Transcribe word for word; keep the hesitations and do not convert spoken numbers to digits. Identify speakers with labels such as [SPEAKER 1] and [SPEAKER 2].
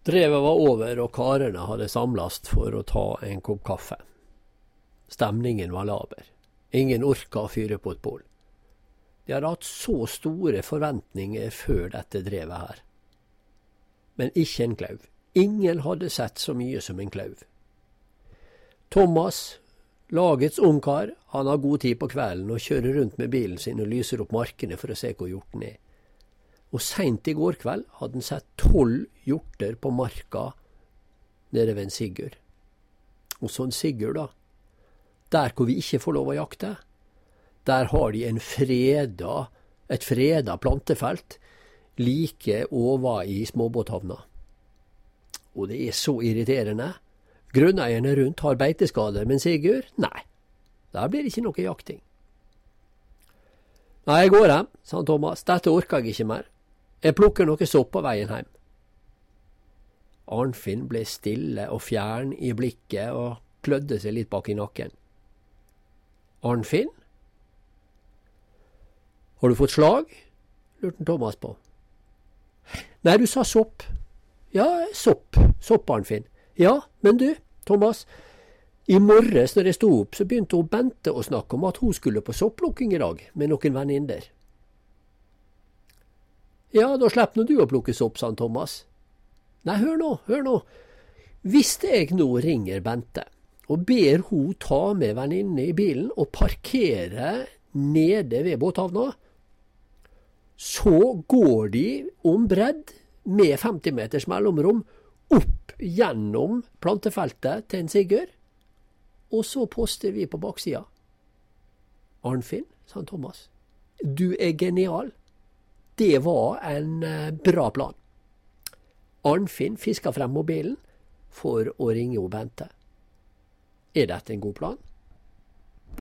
[SPEAKER 1] Drevet var over, og karene hadde samlast for å ta en kopp kaffe. Stemningen var laber. Ingen orka å fyre på et bål. De hadde hatt så store forventninger før dette drevet her. Men ikke en klauv. Ingen hadde sett så mye som en klauv. Thomas, lagets ungkar, han har god tid på kvelden og kjører rundt med bilen sin og lyser opp markene for å se hvor hjorten er. Og sent i går kveld hadde han sett tolv hjorter på marka nede ved en Sigurd. Og sånn Sigurd da, der hvor vi ikke får lov å jakte, der har de en freda, et freda plantefelt like over i småbåthavna. Og det er så irriterende. Grunneierne rundt har beiteskader, men Sigurd, nei, der blir det ikke noe jakting. Nei, jeg går hjem, sa Thomas, dette orker jeg ikke mer. Jeg plukker noe sopp på veien hjem. Arnfinn ble stille og fjern i blikket og klødde seg litt bak i nakken. Arnfinn? Har du fått slag? Lurte Thomas på. Nei, du sa sopp. Ja, sopp. Sopp, Arnfinn. Ja, men du, Thomas, i morges når jeg sto opp, så begynte hun Bente å snakke om at hun skulle på sopplukking i dag med noen venninner. Ja, da slipper du å plukke sopp, sa Thomas. Nei, hør nå, hør nå. Hvis jeg nå ringer Bente og ber hun ta med venninnene i bilen og parkere nede ved båthavna, så går de om bredd med femti meters mellomrom opp gjennom plantefeltet til en Sigurd, og så poster vi på baksida. Arnfinn, sa Thomas, du er genial. Det var en bra plan. Arnfinn fisket frem mobilen for å ringe Bente. Er dette en god plan?